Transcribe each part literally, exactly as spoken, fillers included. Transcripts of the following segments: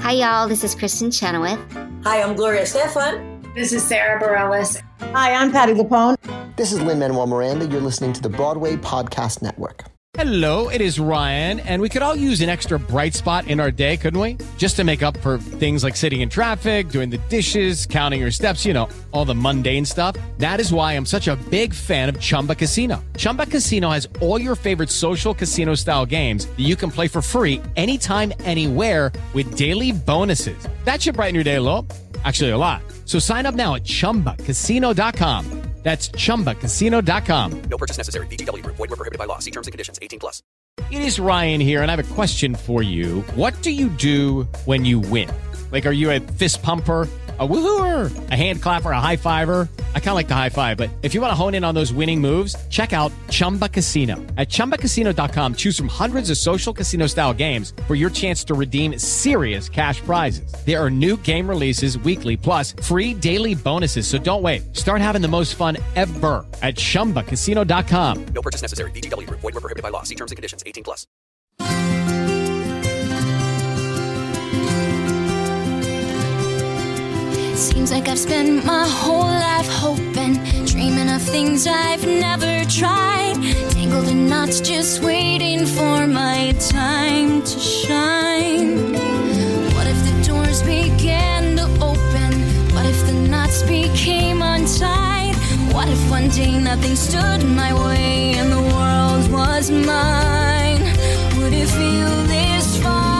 Hi, y'all. This is Kristen Chenoweth. Hi, I'm Gloria Stefan. This is Sarah Bareilles. Hi, I'm Patti LuPone. This is Lin-Manuel Miranda. You're listening to the Broadway Podcast Network. Hello, it is Ryan, and we could all use an extra bright spot in our day, couldn't we? Just to make up for things like sitting in traffic, doing the dishes, counting your steps, you know, all the mundane stuff. That is why I'm such a big fan of Chumba Casino. Chumba Casino has all your favorite social casino-style games that you can play for free anytime, anywhere with daily bonuses. That should brighten your day a little. Actually, a lot. So sign up now at chumba casino dot com. That's chumba casino dot com. No purchase necessary. V G W Group. Void where prohibited by law. See terms and conditions. eighteen plus. It is Ryan here, and I have a question for you. What do you do when you win? Like, are you a fist pumper, a woohooer, a hand clapper, a high fiver? I kind of like the high five, but if you want to hone in on those winning moves, check out Chumba Casino. At chumba casino dot com, choose from hundreds of social casino-style games for your chance to redeem serious cash prizes. There are new game releases weekly, plus free daily bonuses. So don't wait. Start having the most fun ever at chumba casino dot com. No purchase necessary. V G W Group. Void where prohibited by law. See terms and conditions. eighteen plus. Seems like I've spent my whole life hoping, dreaming of things I've never tried. Tangled in knots, just waiting for my time to shine. What if the doors began to open? What if the knots became untied? What if one day nothing stood in my way and the world was mine? Would it feel this fine?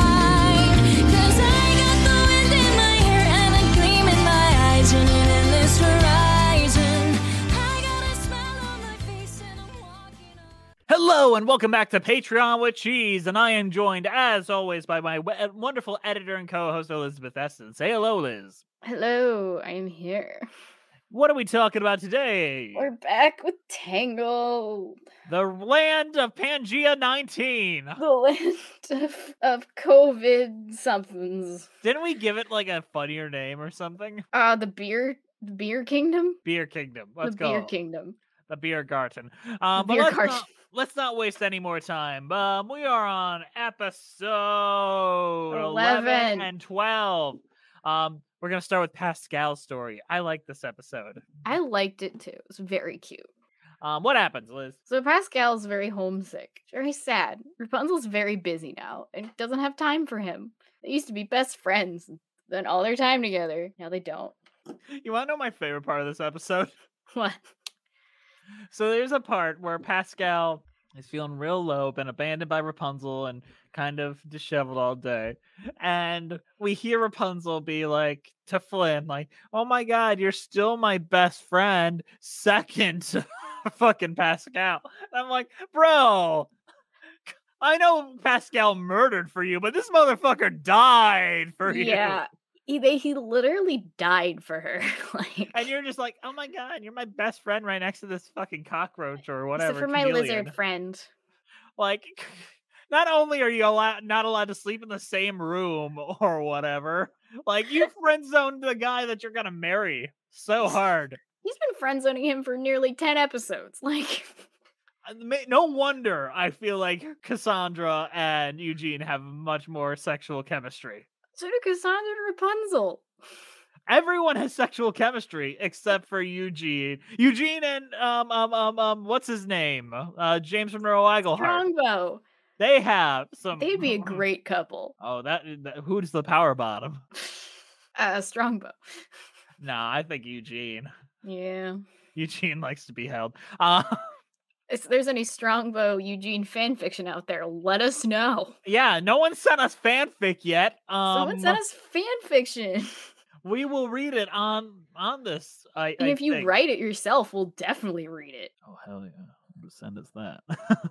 Hello and welcome back to Patreon with Cheese, and I am joined, as always, by my w- wonderful editor and co-host Elizabeth Essen. Say hello, Liz. Hello, I'm here. What are we talking about today? We're back with Tangled. The land of Pangea nineteen. The land of, of COVID somethings. Didn't we give it like a funnier name or something? Uh, the beer, the beer kingdom? Beer Kingdom. Let's the go. Beer Kingdom. The Beer Garden. Um, the but beer let's garden. Not, let's not waste any more time. Um, we are on episode eleven, eleven and twelve. Um, we're going to start with Pascal's story. I like this episode. I liked it too. It was very cute. Um, what happens, Liz? So Pascal's very homesick, very sad. Rapunzel's very busy now and doesn't have time for him. They used to be best friends and spend all their time together. Now they don't. You want to know my favorite part of this episode? What? So there's a part where Pascal is feeling real low, been abandoned by Rapunzel and kind of disheveled all day. And we hear Rapunzel be like to Flynn, like, oh my God, you're still my best friend, second to fucking Pascal. And I'm like, bro, I know Pascal murdered for you, but this motherfucker died for you. Yeah. He, they, he literally died for her. Like, and you're just like, oh my God, you're my best friend right next to this fucking cockroach or whatever. Except for my chameleon. lizard friend. Like, not only are you allowed, not allowed to sleep in the same room or whatever, like, you friend zoned the guy that you're gonna marry so hard. He's been friend zoning him for nearly ten episodes. Like, no wonder I feel like Cassandra and Eugene have much more sexual chemistry. So do Cassandra and Rapunzel. Everyone has sexual chemistry except for Eugene. Eugene and um um um um what's his name? Uh, James from Neural Eaglehart. Strongbow. They have some. They'd be a great couple. Oh, that, that who's the power bottom? Uh, Strongbow. Nah, I think Eugene. Yeah. Eugene likes to be held. Uh If there's any Strongbow Eugene fanfiction out there, let us know. Yeah, no one sent us fanfic yet. Um, Someone sent us fanfiction. We will read it on on this. I, and I if you think. write it yourself, we'll definitely read it. Oh hell yeah! Send us that.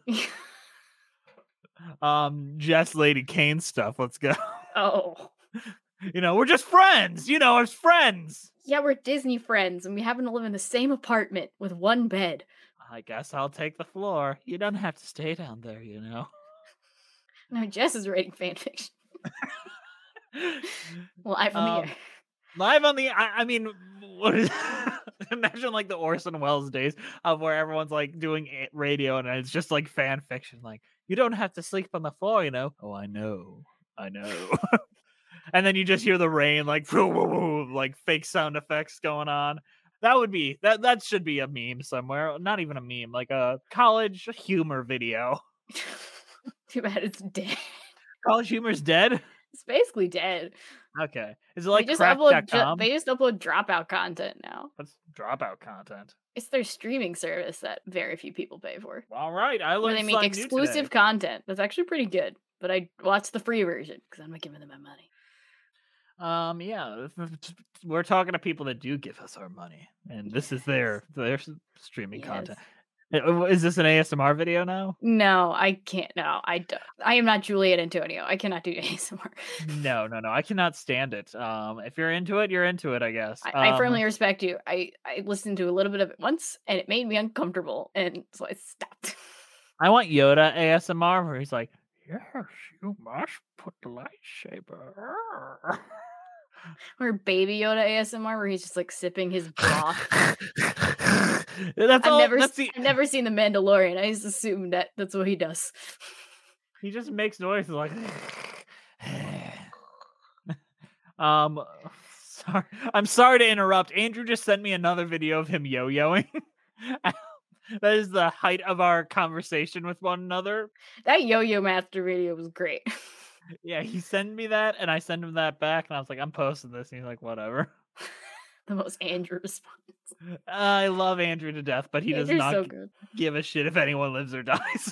um, Jess Lady Kane stuff. Let's go. Oh. You know, we're just friends. You know, as friends. Yeah, we're Disney friends, and we happen to live in the same apartment with one bed. I guess I'll take the floor. You don't have to stay down there, you know. No, Jess is writing fanfiction. Live on um, the air. Live on the. I, I mean, what is? Imagine like the Orson Welles days of where everyone's like doing radio and it's just like fan fiction. Like, you don't have to sleep on the floor, you know. Oh, I know, I know. and then you just hear the rain, like like fake sound effects going on. That would be that. That should be a meme somewhere. Not even a meme, like a college humor video. Too bad it's dead. College humor's dead. It's basically dead. Okay, is it like they just crack upload? dot com? Ju- they just upload dropout content now. What's dropout content? It's their streaming service that very few people pay for. All right, I Where learned they make something new exclusive today. content. That's actually pretty good. But I watched the free version because I'm not giving them my money. Um, yeah, we're talking to people that do give us our money, and this is their their streaming Yes. content. Uh, Is this an A S M R video now? No, I can't. No, I don't. I am not Juliet Antonio. I cannot do A S M R. No, no, no. I cannot stand it. Um, if you're into it, you're into it, I guess. I, I Um, firmly respect you. I, I listened to a little bit of it once, and it made me uncomfortable, and so I stopped. I want Yoda A S M R where he's like, "Yes, you must put the lightsaber." Or Baby Yoda A S M R, where he's just like sipping his broth. That's I've all. never, That's s- the. I've never seen The Mandalorian. I just assumed that that's what he does. He just makes noises like. um, sorry. I'm sorry to interrupt. Andrew just sent me another video of him yo-yoing. That is the height of our conversation with one another. That Yo-Yo Master video was great. Yeah, he sent me that, and I sent him that back, and I was like, "I'm posting this," and he's like, "Whatever." The most Andrew response. I love Andrew to death, but he does Andrew's not so g- good. give a shit if anyone lives or dies.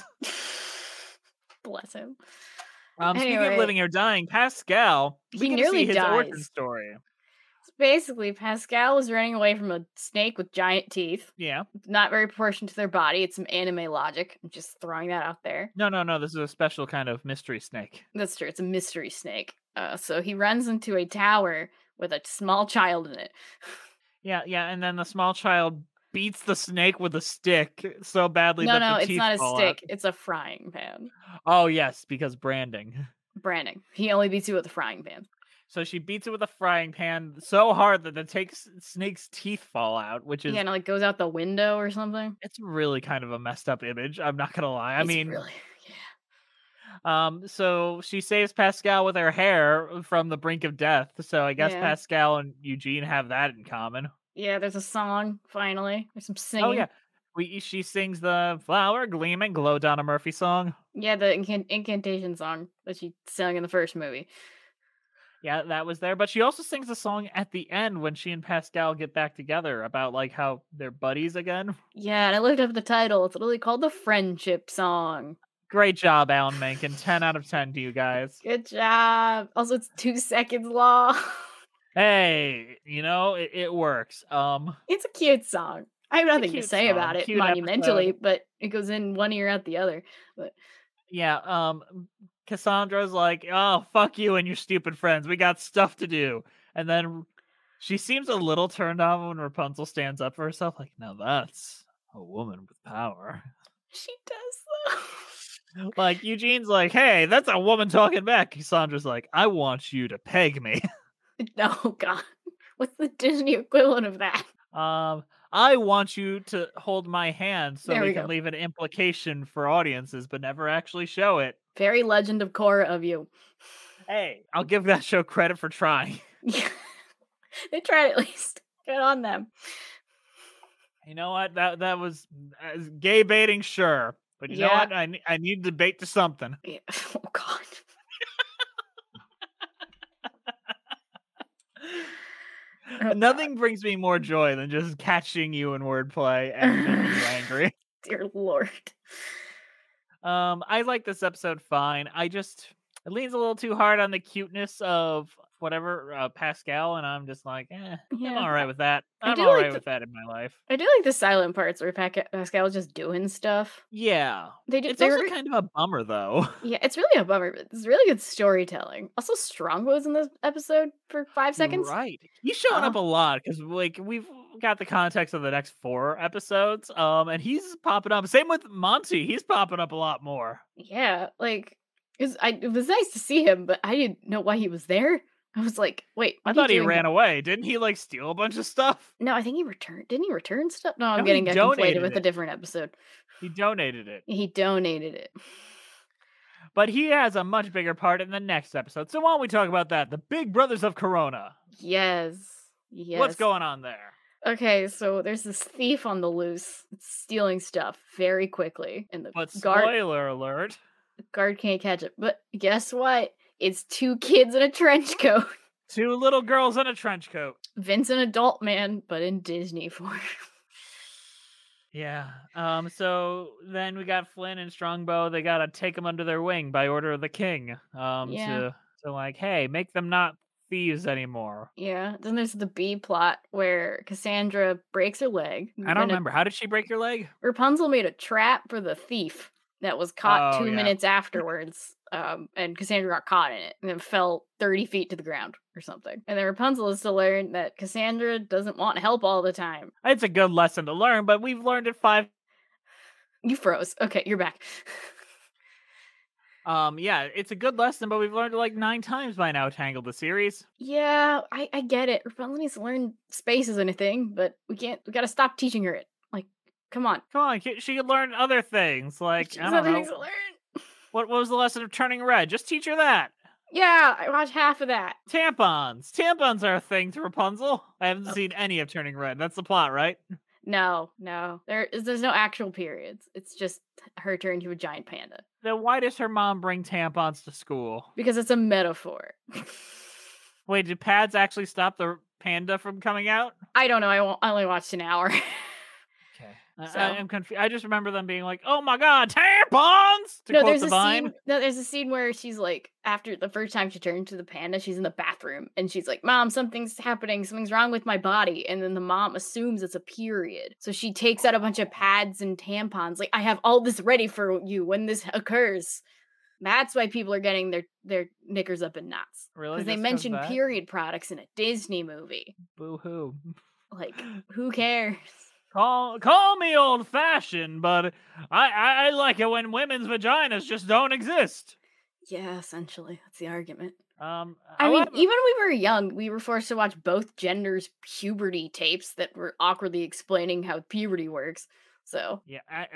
Bless him. Um, speaking of Anyway. living or dying, Pascal, we He can nearly see his origin dies. story. So basically, Pascal was running away from a snake with giant teeth. Yeah. Not very proportioned to their body. It's some anime logic. I'm just throwing that out there. No, no, no. This is a special kind of mystery snake. That's true. It's a mystery snake. Uh, so he runs into a tower with a small child in it. Yeah, yeah, and then the small child beats the snake with a stick so badly No, that no, the it's teeth not a fall stick. out. It's a frying pan. Oh yes, because branding. Branding. He only beats you with a frying pan. So she beats it with a frying pan so hard that the takes snake's teeth fall out, which is Yeah, and it like goes out the window or something. it's really kind of a messed up image. I'm not gonna lie. I It's mean, really, um, so she saves Pascal with her hair from the brink of death. So I guess Yeah. Pascal and Eugene have that in common. yeah. There's a song. Finally, there's some singing. Oh yeah, we she sings the "Flower Gleaming Glow" Donna Murphy song. Yeah, the incant- incantation song that she sang in the first movie. Yeah, that was there. But she also sings a song at the end when she and Pascal get back together about like how they're buddies again. Yeah, and I looked up the title. It's literally called the Friendship Song. Great job, Alan Menken. ten out of ten to you guys. Good job. Also, it's two seconds long. Hey, you know, it, it works. Um, It's a cute song. I have It's a nothing to cute say song, about it cute monumentally, episode. but it goes in one ear out the other. But yeah, um, Cassandra's like, oh, fuck you and your stupid friends. We got stuff to do. And then she seems a little turned on when Rapunzel stands up for herself. Like, now that's a woman with power. she does though. Like, Eugene's like, hey, that's a woman talking back. Cassandra's like, I want you to peg me. Oh God, what's the Disney equivalent of that? Um, I want you to hold my hand so There we we can go. leave an implication for audiences, but never actually show it. Very Legend of Korra of you. Hey, I'll give that show credit for trying. They tried at least. Good on them. You know what? That that was uh, gay baiting, sure, but you know Yeah. what? I ne- I need to bait to something. Yeah. Oh God. Oh, Nothing brings me more joy than just catching you in wordplay and making you angry. Dear Lord. Um, I like this episode fine. I just it leans a little too hard on the cuteness of whatever uh, Pascal, and I'm just like, eh, Yeah. I'm all right with that. I I'm do all like right the- with that in my life. I do like the silent parts where Paca- Pascal's just doing stuff. Yeah, They do. it's they also were- kind of a bummer though. Yeah, it's really a bummer, but it's really good storytelling. Also, Strong was in this episode for five seconds. Right. He's showing up a lot because like we've got the context of the next four episodes. Um, and he's popping up. Same with Monty. He's popping up a lot more. Yeah, like it was, I, it was nice to see him, but I didn't know why he was there. I was like, wait, I what are you thought he doing ran here? away. Didn't he like steal a bunch of stuff? No, I think he returned. Didn't he return stuff? No, I'm No, he getting it conflated donated with a it. different episode. He donated it. He donated it. But he has a much bigger part in the next episode. So why don't we talk about that? The Big Brothers of Corona. Yes. Yes. What's going on there? Okay, so there's this thief on the loose. It's stealing stuff very quickly. And the But guard, spoiler alert. guard can't catch it. But guess what? It's two kids in a trench coat. Two little girls in a trench coat. Vince an adult man, but in Disney form. Yeah. Um. So then we got Flynn and Strongbow. They gotta take them under their wing by order of the king. Um. Yeah. To to like, hey, make them not thieves anymore. Yeah. Then there's the B plot where Cassandra breaks her leg. I don't Then a- remember. How did she break your leg? Rapunzel made a trap for the thief that was caught Oh, two yeah. minutes afterwards. Um, and Cassandra got caught in it and then fell thirty feet to the ground or something. And then Rapunzel is to learn that Cassandra doesn't want help all the time. It's a good lesson to learn, but we've learned it five. You froze. Okay, you're back. Um. Yeah, it's a good lesson, but we've learned it like nine times by now. Tangled the series. Yeah, I, I get it. Rapunzel needs to learn space isn't a thing, but we can't, we gotta stop teaching her it. Like, come on. Come on, ki- she could learn other things. Like She I has don't other know. things to learn. What, what was the lesson of turning red? Just teach her that. Yeah, I watched half of that. Tampons. Tampons are a thing to Rapunzel. I haven't Oh. seen any of Turning Red. That's the plot, right? No, no. There is there's no actual periods. It's just her turning to a giant panda. Then why does her mom bring tampons to school? Because it's a metaphor. Wait, did pads actually stop the panda from coming out? I don't know. I, won't, I only watched an hour. Okay. I, So- I am confused. I just remember them being like, "Oh my god, tampons!" To no, quote there's the a Vine. scene. No, there's a scene where she's like, after the first time she turned to the panda, she's in the bathroom and she's like, "Mom, something's happening. Something's wrong with my body." And then the mom assumes it's a period, so she takes out a bunch of pads and tampons. Like, I have all this ready for you when this occurs. That's why people are getting their their knickers up in knots. Really? Because they Just 'cause mentioned that? period products in a Disney movie. Boo hoo. Like, who cares? Call call me old fashioned, but I, I I like it when women's vaginas just don't exist. Yeah, essentially, that's the argument. Um, I mean, however- even when we were young, we were forced to watch both genders' puberty tapes that were awkwardly explaining how puberty works. So, Yeah, I,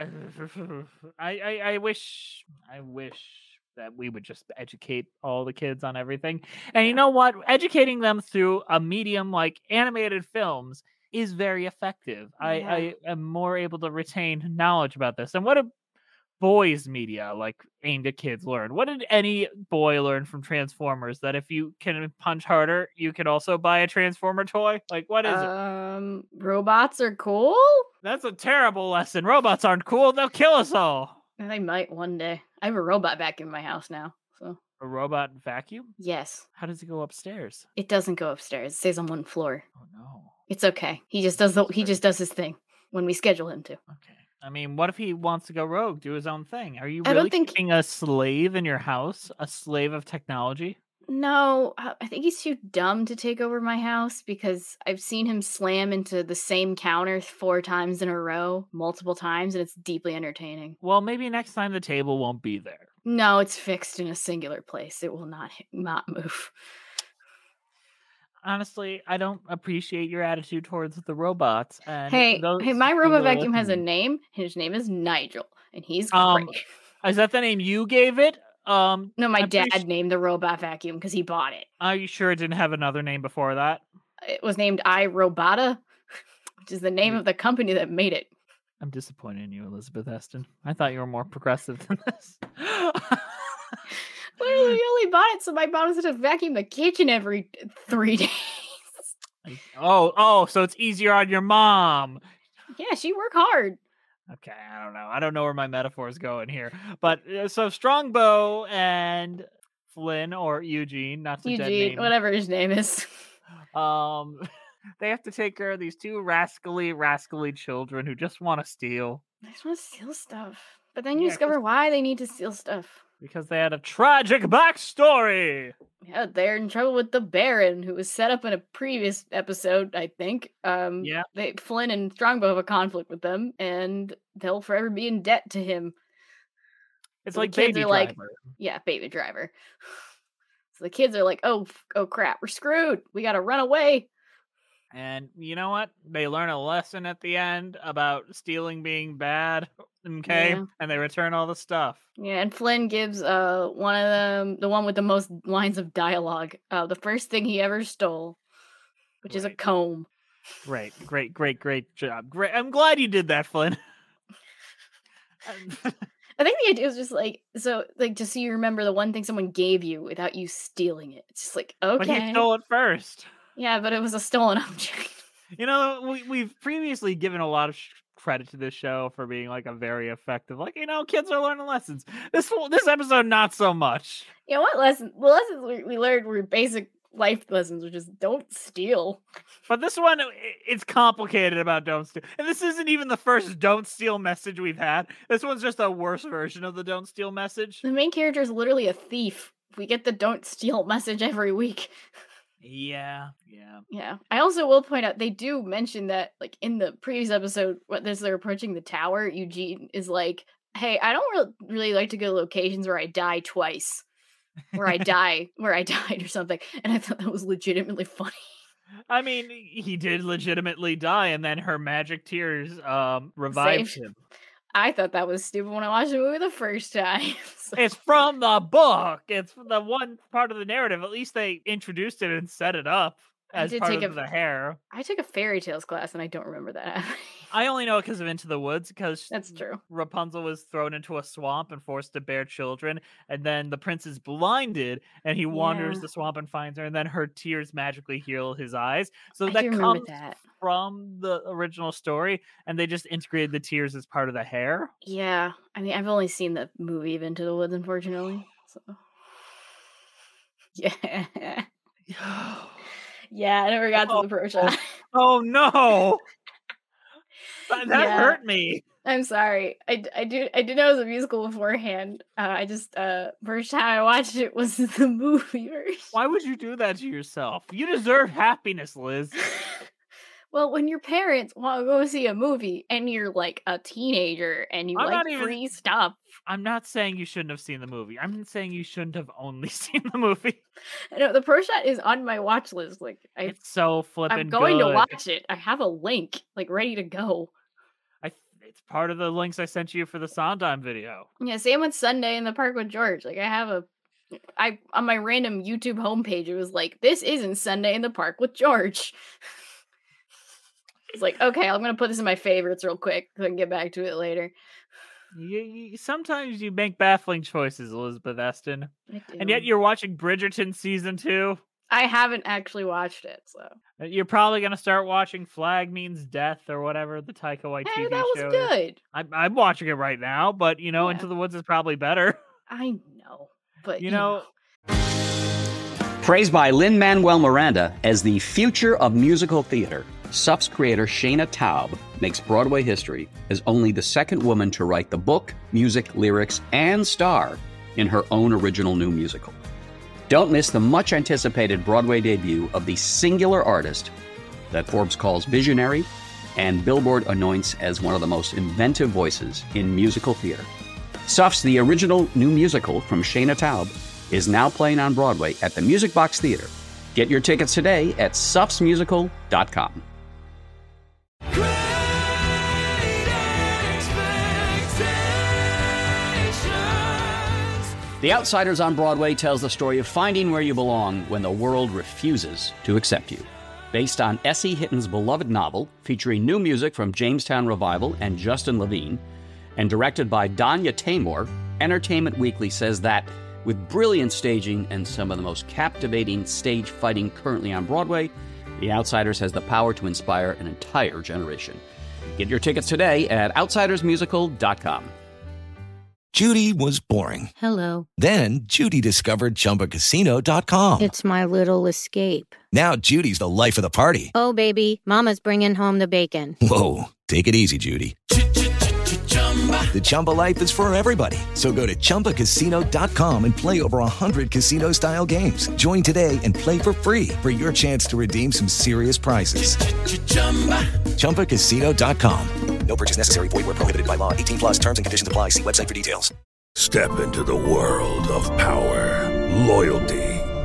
I, I, I wish, I wish that we would just educate all the kids on everything. And you know what? Educating them through a medium like animated films is very effective. I, Yeah. I am more able to retain knowledge about this. And what do boys media like aimed at kids learn? What did any boy learn from Transformers? That if you can punch harder, you can also buy a Transformer toy? Like, what is it? um, robots are cool? That's a terrible lesson. Robots aren't cool. They'll kill us all. They might one day. I have a robot vacuum in my house now. So, A robot vacuum? yes, How does it go upstairs? it doesn't go upstairs. It stays on one floor. Oh no. It's okay. He just does the he just does his thing when we schedule him to. Okay. I mean, what if he wants to go rogue, do his own thing? Are you I don't really think- keeping a slave in your house? A slave of technology? No, uh, I think he's too dumb to take over my house because I've seen him slam into the same counter four times in a row, multiple times, and it's deeply entertaining. Well, maybe next time the table won't be there. No, it's fixed in a singular place. It will not not move. Honestly, I don't appreciate your attitude towards the robots. And Hey, those hey, my robot people- vacuum has a name. His name is Nigel, and he's Um, great. Is that the name you gave it? Um, No, my I'm pretty dad s- named the robot vacuum because he bought it. Are you sure it didn't have another name before that? It was named iRobota, which is the name Mm. of the company that made it. I'm disappointed in you, Elizabeth Eston. I thought you were more progressive than this. Literally, we only bought it so my mom doesn't have to vacuum the kitchen every three days. oh, oh, so it's easier on your mom. Yeah, she work hard. Okay, I don't know. I don't know where my metaphor is going here. But uh, so Strongbow and Flynn or Eugene, not the dead Eugene, name. whatever his name is. Um, they have to take care of these two rascally, rascally children who just want to steal They just want to steal stuff. But then you Yeah, discover 'cause- why they need to steal stuff. because they had a tragic backstory. Yeah, they're in trouble with the Baron, who was set up in a previous episode, I think. Um, Yeah. they Flynn and Strongbow have a conflict with them, and they'll forever be in debt to him. It's So the like kids Baby are like- Driver. Yeah, baby driver. So the kids are like, "Oh, f- oh crap, we're screwed. We gotta run away." And you know what? They learn a lesson at the end about stealing being bad Okay, Yeah. and they return all the stuff. Yeah, and Flynn gives uh one of them the one with the most lines of dialogue. Uh, the first thing he ever stole, which is a Right. comb. Great, great, great, great job. Great. I'm glad you did that, Flynn. I think the idea is just like so, like just so you remember the one thing someone gave you without you stealing it. It's just like But okay, he stole it first. yeah, but it was a stolen object. You know, we, we've previously given a lot of sh- credit to this show for being like a very effective, like, you know, kids are learning lessons. This this episode, not so much. Yeah, what lesson? The lessons we, we learned were basic life lessons, which is don't steal. But this one, i- it's complicated about don't steal. And this isn't even the first don't steal message we've had. This one's just a worse version of the don't steal message. The main character is literally a thief. We get the don't steal message every week. Yeah, yeah. Yeah. I also will point out they do mention that, like in the previous episode, what as they're approaching the tower, Eugene is like, "Hey, I don't re- really like to go to locations where I die twice, where I die, where I died or something." And I thought that was legitimately funny. I mean, he did legitimately die, and then her magic tears um revived Saved. him. I thought that was stupid when I watched the movie the first time. So- It's from the book. It's the one part of the narrative. At least they introduced it and set it up I as did part take of a- the hair. I took a fairy tales class and I don't remember that happening. I only know it because of Into the Woods, because That's true. Rapunzel was thrown into a swamp and forced to bear children, and then the prince is blinded, and he wanders Yeah. the swamp and finds her, and then her tears magically heal his eyes. So I that do remember comes that. from the original story, and they just integrated the tears as part of the hair. Yeah. I mean, I've only seen the movie of Into the Woods, unfortunately. So. Yeah. Yeah, I never got to the pro shot. Oh no! That, that Yeah. hurt me. I'm sorry. I, d- I do I did know it was a musical beforehand. Uh, I just uh first time I watched it was the movie version. Why would you do that to yourself? You deserve happiness, Liz. Well, when your parents want to go see a movie and you're like a teenager and you I'm like not even- free stuff, I'm not saying you shouldn't have seen the movie. I'm saying you shouldn't have only seen the movie. I know the pro shot is on my watch list. Like I, It's so flippin' I'm going good. to watch it. I have a link like ready to go. I, it's part of the links I sent you for the Sondheim video. Yeah, same with Sunday in the Park with George. Like I have a, I on my random YouTube homepage it was like this isn't Sunday in the Park with George. It's like okay, I'm gonna put this in my favorites real quick so I can get back to it later. You, you, sometimes you make baffling choices, Elizabeth Eston. I And yet do. you're watching Bridgerton season two. I haven't actually watched it, so Uh, You're probably going to start watching Flag Means Death or whatever the Taika Waititi hey, that was show is. good. I'm, I'm watching it right now, but, you know, Yeah. Into the Woods is probably better. I know, but You know, Praised by Lin-Manuel Miranda as the future of musical theater, S U F's creator Shayna Taub makes Broadway history as only the second woman to write the book, music, lyrics, and star in her own original new musical. Don't miss the much-anticipated Broadway debut of the singular artist that Forbes calls visionary and Billboard anoints as one of the most inventive voices in musical theater. S U F's The Original New Musical from Shayna Taub is now playing on Broadway at the Music Box Theater. Get your tickets today at S U Fs musical dot com. The Outsiders on Broadway tells the story of finding where you belong when the world refuses to accept you. Based on Essie Hitton's beloved novel, featuring new music from Jamestown Revival and Justin Levine, and directed by Danya Taymor, Entertainment Weekly says that, with brilliant staging and some of the most captivating stage fighting currently on Broadway, The Outsiders has the power to inspire an entire generation. Get your tickets today at outsiders musical dot com. Judy was boring. Hello. Then Judy discovered Chumba Casino dot com. It's my little escape. Now Judy's the life of the party. Oh, baby, mama's bringing home the bacon. Whoa, take it easy, Judy. The Chumba life is for everybody. So go to Chumba Casino dot com and play over one hundred casino-style games. Join today and play for free for your chance to redeem some serious prizes. Chumba Casino dot com. No purchase necessary. Void where prohibited by law. eighteen plus terms and conditions apply. See website for details. Step into the world of power, loyalty,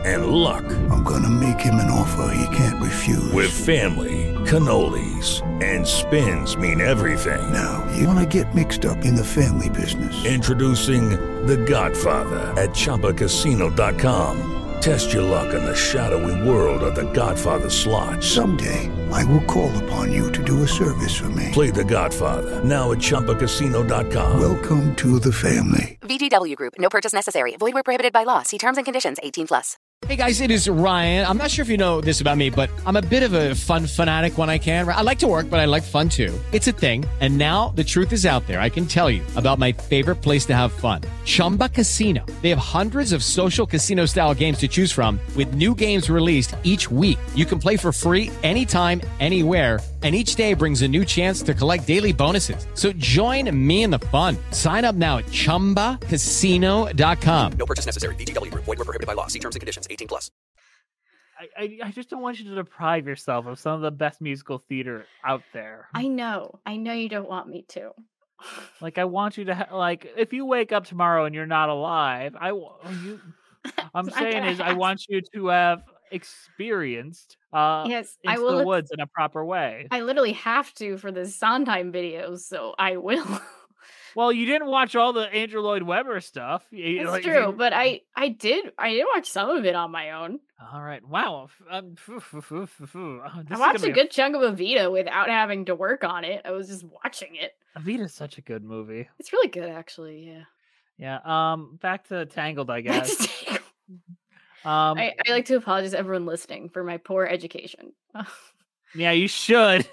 and luck. I'm gonna make him an offer he can't refuse. With family, cannolis, and spins mean everything. Now, you wanna get mixed up in the family business. Introducing The Godfather at Chumba Casino dot com. Test your luck in the shadowy world of The Godfather slot. Someday, I will call upon you to do a service for me. Play The Godfather, now at Chumba Casino dot com. Welcome to the family. V G W Group, no purchase necessary. Void where prohibited by law. See terms and conditions, eighteen plus. Hey guys, it is Ryan. I'm not sure if you know this about me, but I'm a bit of a fun fanatic when I can. I like to work, but I like fun too. It's a thing. And now the truth is out there. I can tell you about my favorite place to have fun. Chumba Casino. They have hundreds of social casino style games to choose from with new games released each week. You can play for free anytime, anywhere. And each day brings a new chance to collect daily bonuses. So join me in the fun. Sign up now at Chumba Casino dot com. No purchase necessary. V G W Group. Void where prohibited by law. See terms and conditions. eighteen plus. I, I, I just don't want you to deprive yourself of some of the best musical theater out there. I know. I know you don't want me to. Like, I want you to, ha- like, if you wake up tomorrow and you're not alive, I, you, I'm saying is I want you to have experienced uh, yes, Into I will. the Woods in a proper way. I literally have to for the Sondheim videos, so I will. Well, you didn't watch all the Andrew Lloyd Webber stuff. It's like, true, but I, I did I did watch some of it on my own. All right. Wow. Um, phew, phew, phew, phew, phew. Oh, I watched a good a... chunk of Evita without having to work on it. I was just watching it. Evita's such a good movie. It's really good, actually. Yeah. Yeah. Um. Back to Tangled, I guess. um. I, I like to apologize to everyone listening for my poor education. Yeah, you should.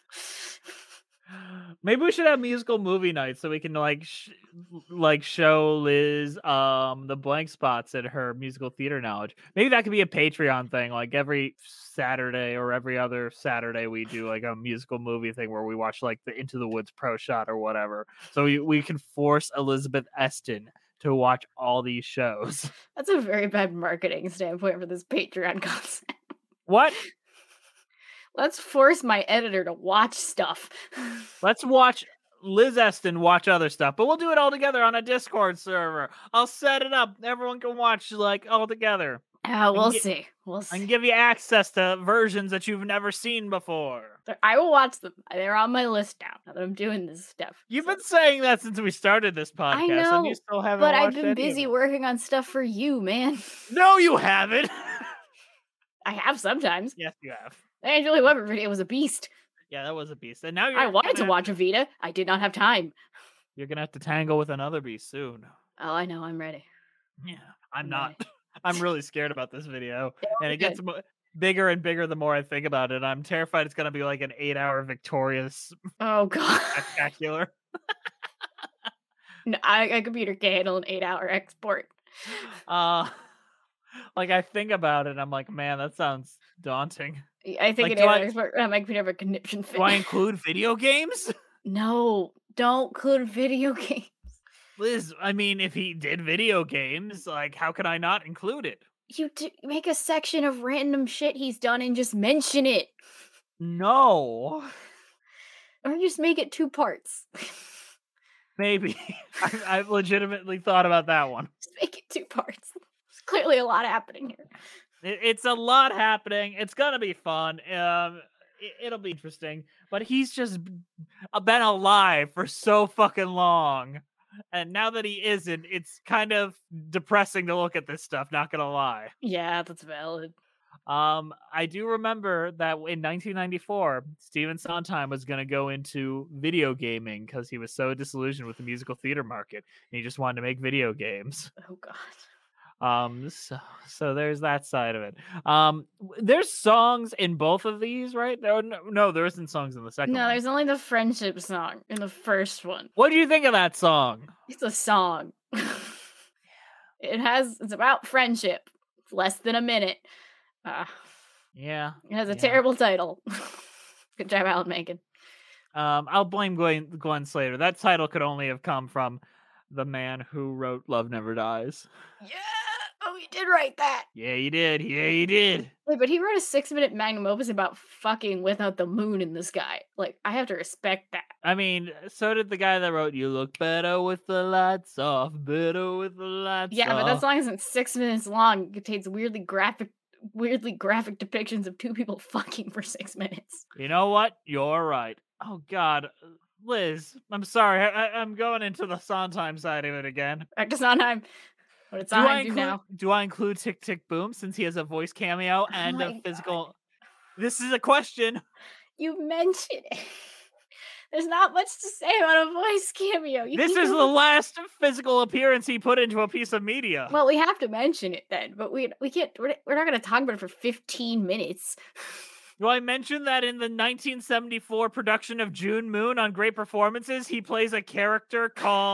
Maybe we should have musical movie nights so we can like sh- like show Liz um the blank spots in her musical theater knowledge. Maybe that could be a Patreon thing. Like every Saturday or every other Saturday we do like a musical movie thing where we watch like the Into the Woods pro shot or whatever. So we, we can force Elizabeth Eston to watch all these shows. That's a very bad marketing standpoint for this Patreon concept. What? Let's force my editor to watch stuff. Let's watch Liz Eston watch other stuff, but we'll do it all together on a Discord server. I'll set it up. Everyone can watch like all together. Uh, we'll get, see. We'll see. I can give you access to versions that you've never seen before. I will watch them. They're on my list now. Now that I'm doing this stuff. You've so. been saying that since we started this podcast. I know, and you still haven't but watched I've been busy working on stuff for you, man. No, you haven't. I have sometimes. Yes, you have. The Andrew Lloyd Webber video was a beast. Yeah, that was a beast. And now you're I wanted to have... watch Evita. I did not have time. You're gonna have to tangle with another beast soon. Oh, I know. I'm ready. Yeah, I'm, I'm not. Ready. I'm really scared about this video, it and it gets mo- bigger and bigger the more I think about it. I'm terrified it's gonna be like an eight-hour Victorious. Oh God! Spectacular. No, I, a computer can handle an eight-hour export. Uh, like I think about it, I'm like, man, that sounds daunting. I think like, an eight-hour I, export uh, might be a conniption fit. Do I include video games? No, don't include video games. Liz, I mean, if he did video games, like, how can I not include it? You do, make a section of random shit he's done and just mention it. No. Or just make it two parts. Maybe. I, I've legitimately thought about that one. Just make it two parts. There's clearly a lot happening here. It, it's a lot happening. It's gonna be fun. Um, it, it'll be interesting. But he's just been alive for so fucking long. And now that he isn't, it's kind of depressing to look at this stuff, not gonna lie. Yeah, that's valid. Um, I do remember that in nineteen ninety-four, Stephen Sondheim was going to go into video gaming because he was so disillusioned with the musical theater market, and he just wanted to make video games. Oh God. Um, so, so there's that side of it. Um, there's songs in both of these, right? No, no, no there isn't songs in the second no, one. No, there's only the friendship song in the first one. What do you think of that song? It's a song. It has, it's about friendship. It's less than a minute. Uh, yeah. It has a yeah. terrible title. Good job, Alan Menken. Um, I'll blame Glenn, Glenn Slater. That title could only have come from the man who wrote Love Never Dies. Yeah. Oh, he did write that. Yeah, he did. Yeah, he did. Wait, but he wrote a six-minute magnum opus about fucking without the moon in the sky. Like, I have to respect that. I mean, so did the guy that wrote "You Look Better with the Lights Off, Better with the Lights Yeah, Off." but that song isn't six minutes long. It contains weirdly graphic, weirdly graphic depictions of two people fucking for six minutes. You know what? You're right. Oh God, Liz, I'm sorry. I, I, I'm going into the Sondheim side of it again. Back to Sondheim. What it's Do I, do include, now. do I include Tick Tick Boom since he has a voice cameo and my a physical? God. This is a question. You mentioned it. There's not much to say about a voice cameo. You this is the last physical appearance he put into a piece of media. Well, we have to mention it then, but we we can't. We're, we're not going to talk about it for fifteen minutes. Do I mention that in the nineteen seventy-four production of June Moon on Great Performances, he plays a character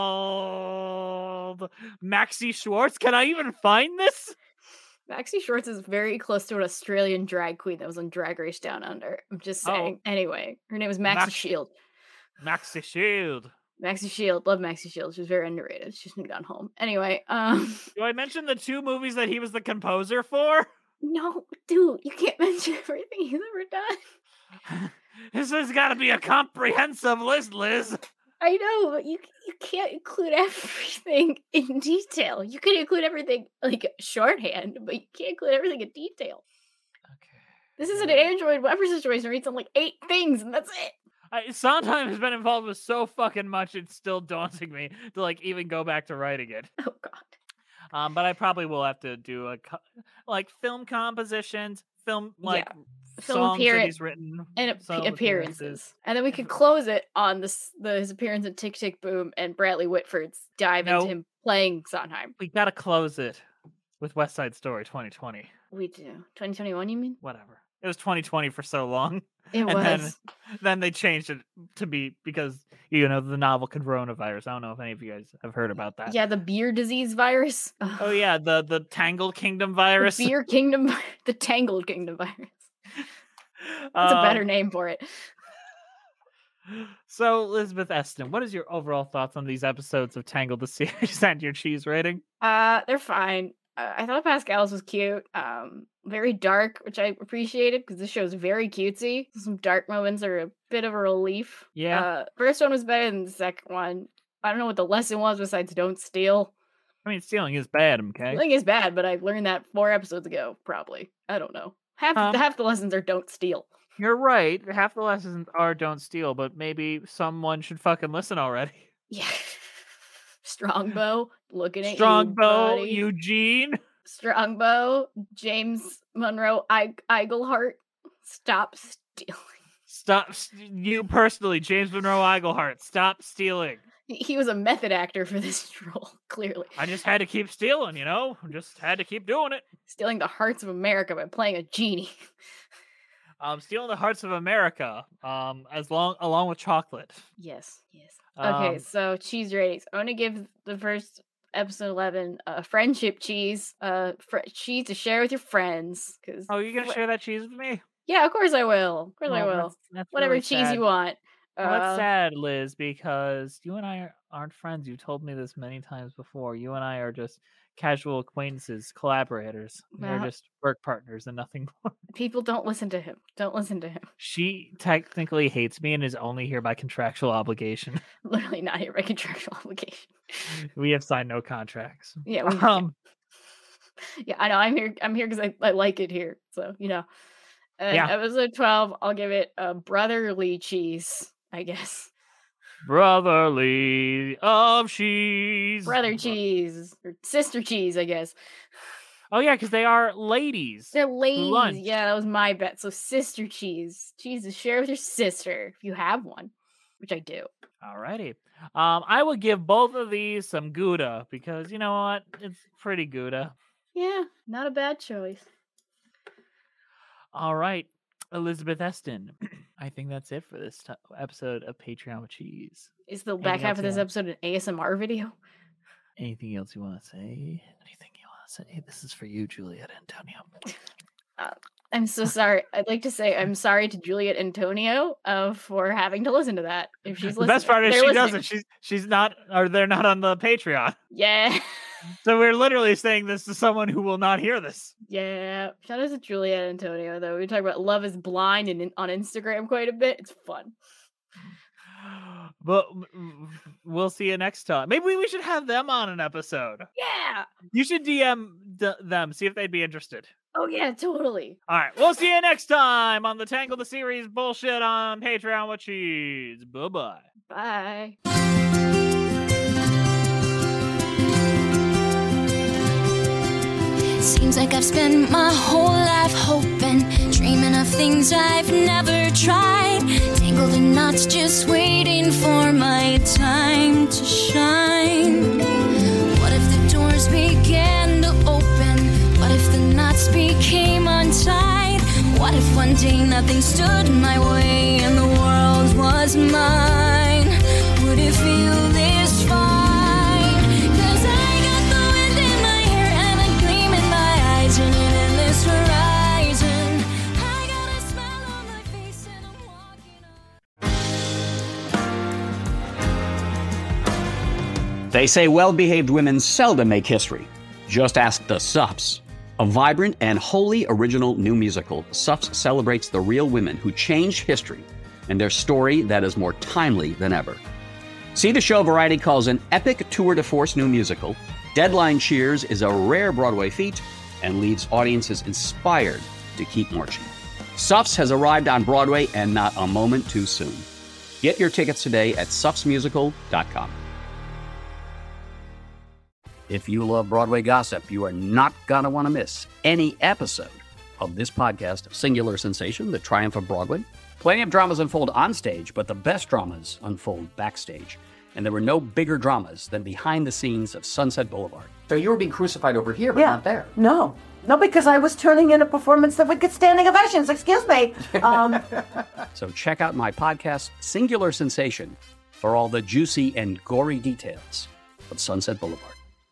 called Maxie Schwartz? Can I even find this? Maxie Schwartz is very close to an Australian drag queen that was on Drag Race Down Under. I'm just saying. Oh. Anyway, her name is Maxie Max- Shield. Maxie Shield. Maxie Shield. Love Maxie Shield. She was very underrated. She's been gone home. Anyway, um... Do I mention the two movies that he was the composer for? No, dude, you can't mention everything he's ever done. This has got to be a comprehensive list, Liz. I know, but you you can't include everything in detail. You can include everything like shorthand, but you can't include everything in detail. Okay. This is an Android Weber situation where it's on like eight things, and that's it. I, Sondheim has been involved with so fucking much, it's still daunting me to like even go back to writing it. Oh God. Um, but I probably will have to do a co- like film compositions, film like yeah. film songs appearance that he's written, and ap- appearances. appearances, and then we could close it on this the his appearance in Tick Tick Boom and Bradley Whitford's dive no, into him playing Sondheim. We gotta close it with West Side Story twenty twenty. We do twenty twenty-one. You mean? Whatever. It was twenty twenty for so long. It and was. Then, then they changed it to be because, you know, the novel coronavirus. I don't know if any of you guys have heard about that. Yeah, the beer disease virus. Oh, yeah, the, the Tangled Kingdom virus. The beer kingdom, the Tangled Kingdom virus. That's um, a better name for it. So, Elizabeth Eston, what is your overall thoughts on these episodes of Tangled the series and your cheese rating? Uh, they're fine. Uh, I thought Pascal's was cute. Um, very dark, which I appreciated because this show is very cutesy. Some dark moments are a bit of a relief. Yeah. Uh, first one was better than the second one. I don't know what the lesson was besides don't steal. I mean, stealing is bad, okay? Stealing is bad, but I learned that four episodes ago, probably. I don't know. Half um, half the lessons are don't steal. You're right. Half the lessons are don't steal, but maybe someone should fucking listen already. Yeah. Strongbow, looking at Strongbow, you, Eugene. Strongbow, James Monroe, I- Eigelhart, stop stealing. Stop, you personally, James Monroe Eigelhart, stop stealing. He was a method actor for this role, clearly. I just had to keep stealing, you know? Just had to keep doing it. Stealing the hearts of America by playing a genie. Um, stealing the hearts of America, um, as long along with chocolate. Yes, yes. Okay, Um, so cheese ratings. I'm gonna give the first episode eleven a friendship cheese, uh, fr- cheese to share with your friends. Cause Oh, you're gonna wh- share that cheese with me? yeah, of course I will. Of course I Oh, will. that's- that's Whatever really cheese sad. you want. Well, that's Uh, sad, Liz, because you and I aren't friends. You told me this many times before. You and I are just casual acquaintances, collaborators. We're Well- just work partners and nothing more. People don't listen to him. Don't listen to him. She technically hates me and is only here by contractual obligation. Literally not here by contractual obligation. We have signed no contracts. Yeah, we, Um, yeah, I know. I'm here. I'm here because I, I like it here. So you know. Uh, Yeah. Episode twelve. I'll give it a brotherly cheese. I guess. brotherly of cheese. Brother cheese or sister cheese. I guess. Oh yeah, because they are ladies. They're ladies. lunch. Yeah, that was my bet. So sister cheese. Cheese to share with your sister if you have one, which I do. Alrighty. Um, I would give both of these some Gouda because you know what? It's pretty Gouda. Yeah, not a bad choice. All right, Elizabeth Eston. I think that's it for this t- episode of Patreon with Cheese. Is the Anything back half else of you this want- episode an A S M R video? Anything else you want to say? Anything you want to say? This is for you, Juliet Antonio. Uh, I'm so sorry. I'd like to say I'm sorry to Juliet Antonio uh, for having to listen to that. If she's The listening, best part is they're she listening. doesn't. She's she's not, or they're not on the Patreon. Yeah. So we're literally saying this to someone who will not hear this. Yeah. Shout out to Juliet Antonio, though. We talk about Love is Blind and in, on Instagram quite a bit. It's fun. But we'll see you next time. Maybe we should have them on an episode. Yeah. You should D M d- them, see if they'd be interested. Oh, yeah, totally. All right. We'll see you next time on the Tangle the Series bullshit on Patreon with Cheese. Bye-bye. Bye. Seems like I've spent my whole life hoping, dreaming of things I've never tried. Tangled in knots, just waiting for my time to shine. What if the doors began to open? What if the knots became untied? What if one day nothing stood in my way and the world was mine? Would it feel this fine? And an endless horizon. I got a smile on my face and I'm walking on. They say well-behaved women seldom make history. Just ask the Suffs. A vibrant and wholly original new musical, Suffs celebrates the real women who changed history and their story that is more timely than ever. See the show Variety calls an epic tour de force new musical. Deadline cheers is a rare Broadway feat and leaves audiences inspired to keep marching. Suffs has arrived on Broadway and not a moment too soon. Get your tickets today at suffs musical dot com. If you love Broadway gossip, you are not going to want to miss any episode of this podcast, Singular Sensation, The Triumph of Broadway. Plenty of dramas unfold on stage, but the best dramas unfold backstage. And there were no bigger dramas than behind the scenes of Sunset Boulevard. So you were being crucified over here, but yeah. not there. No. No, because I was turning in a performance that would get standing ovations. Excuse me. Um, so check out my podcast, Singular Sensation, for all the juicy and gory details of Sunset Boulevard.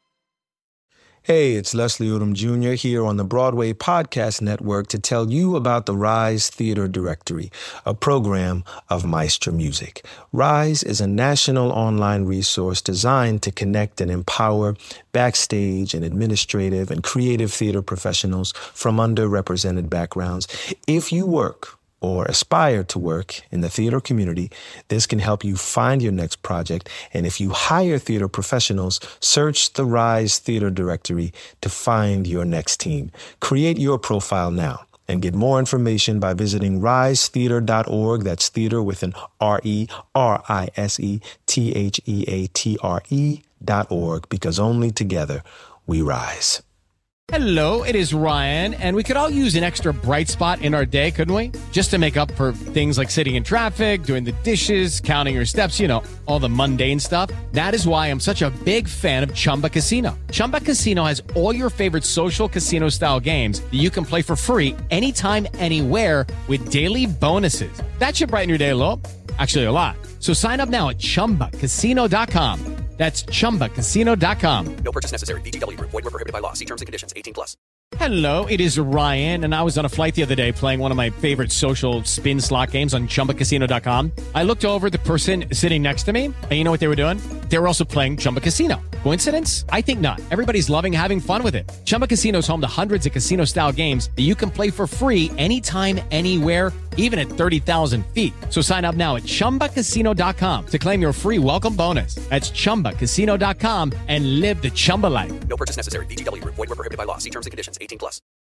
Hey, it's Leslie Odom Junior here on the Broadway Podcast Network to tell you about the Rise Theater Directory, a program of Maestro Music. Rise is a national online resource designed to connect and empower backstage and administrative and creative theater professionals from underrepresented backgrounds. If you work or aspire to work in the theater community, this can help you find your next project. And if you hire theater professionals, search the Rise Theater Directory to find your next team. Create your profile now and get more information by visiting rise theater dot org. That's theater with an R E, R I S E, T H E A T R E dot org, because only together we rise. Hello, it is Ryan, and we could all use an extra bright spot in our day, couldn't we? Just to make up for things like sitting in traffic, doing the dishes, counting your steps, you know, all the mundane stuff. That is why I'm such a big fan of Chumba Casino. Chumba Casino has all your favorite social casino-style games that you can play for free anytime, anywhere with daily bonuses. That should brighten your day a little. Actually, a lot. So sign up now at chumba casino dot com. That's chumba casino dot com. No purchase necessary. V G W Group. Void where prohibited by law. See terms and conditions. eighteen plus. Hello, it is Ryan, and I was on a flight the other day playing one of my favorite social spin slot games on chumba casino dot com. I looked over at the person sitting next to me, and you know what they were doing? They were also playing Chumba Casino. Coincidence? I think not. Everybody's loving having fun with it. Chumba Casino is home to hundreds of casino-style games that you can play for free anytime, anywhere, even at thirty thousand feet. So sign up now at chumba casino dot com to claim your free welcome bonus. That's chumba casino dot com and live the Chumba life. No purchase necessary. V G W Group. Void where prohibited by law. See terms and conditions. eighteen plus.